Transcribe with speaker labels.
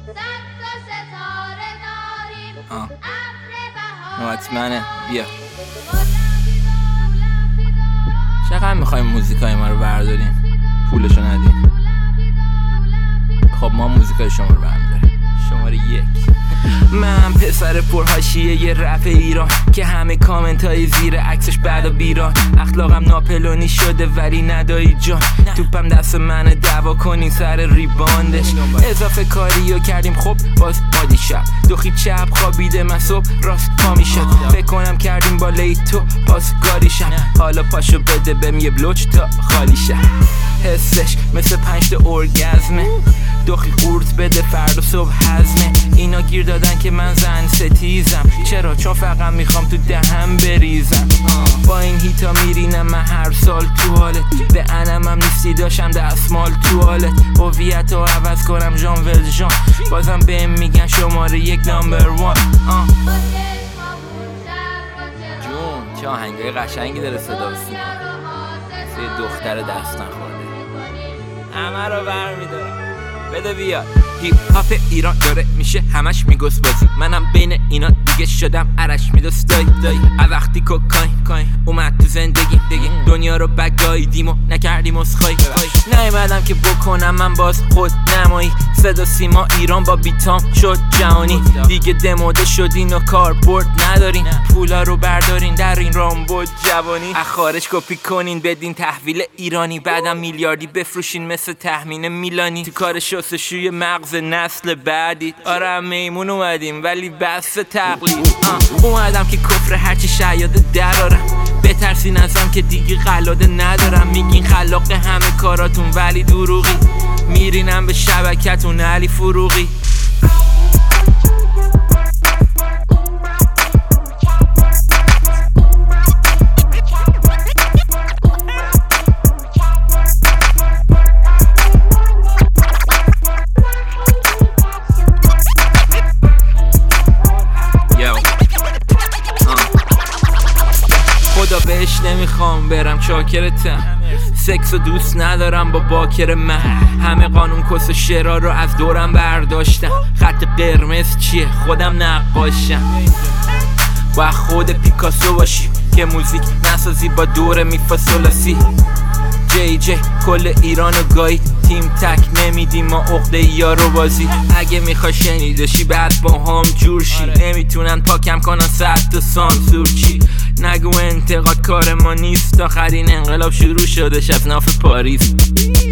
Speaker 1: حتمنه. بیا چقدر میخوایم موزیکای ما رو برداریم پولشو ندیم؟ خب ما موزیکای شما رو برمیداریم. شماره 1. من پسر پرحاشیه یه رپ ایران که همه کامنت های زیر عکسش بعد و بیران. اخلاقم ناپلونی شده ولی ندایی جان. توپم دست منه دعوا کنین سر ریباندش. اضافه کاریو کردیم خب باز عادی شب. دوخی چپ خوابیده من صبح راست پا میشد. فکر کنم کردیم با لیتو باز گاری شم. حالا پاشو بده بهم یه بلوچ تا خالی شم. حسش مثل 5 تا ارگزمه. دوخی قورت بده فردا صبح هضمه. اینا گیر دادن که من زن ستیزم. چرا؟ چون فقط میخوام تو دهم بریزم. با این هیتا میرینم من هر سال تو حالت. به انمم نیستی داشتم دستمال تو حالت. هویت رو عوض کنم ژان ولژان. بازم بهم میگن شماره 1 نمبر 1. جون چه آهنگای قشنگی داره صدا و سیما. مثل دختر دست نخورده همه رو برمیداره. بده بیاد. هیپ هاپ ایران داره میشه همش میگوس بازی. منم بین اینا دیگه شدم عرش میدوست دایی. وقتی کوکاین اومد تو زندگی دنیا رو بگاییدیم و نکردیم اسخای. نیومدم که بکنم من باز خود نمایی. صدا سیما ایران با بیتام شد جهانی. دیگه دموده شدین و کاربرد ندارین. پولا رو بردارین در این رامبو جوانی. از خارج کپی کنین بدین تحویل ایرانی. بعدم میلیاردی بفروشین مثل تخمین میلانی. تو کار شستشوی مغز نسل بعدی. آره میمون اومدیم ولی بس تقلید. اومدم که کفر هرچی شیاده درارم. بترسین ازم که دیگه قلاده ندارم. میگین خلاق همه کاراتون ولی دروغی. میرینم به شبکتون علی فروغی. خدا بهش نمیخوام برم چاکرتم. سکس و دوست ندارم با باکر من. همه قانون کس و شعرها رو از دورم برداشتم. خط قرمز چیه؟ خودم نقاشم. با خود پیکاسو باشی که موزیک نسازی با دور میفاسولاسی. جی کل ایرانو گاید. تیم تک نمیدیم ما عقده یارو بازی. اگه میخوای شنیدشی بعد با هم جور شی. نمیتونن پاکم کنن 100 تا سانسور چی. نگو انتقاد کار ما نیست. آخرین انقلاب شروع شدش از ناف پاریس.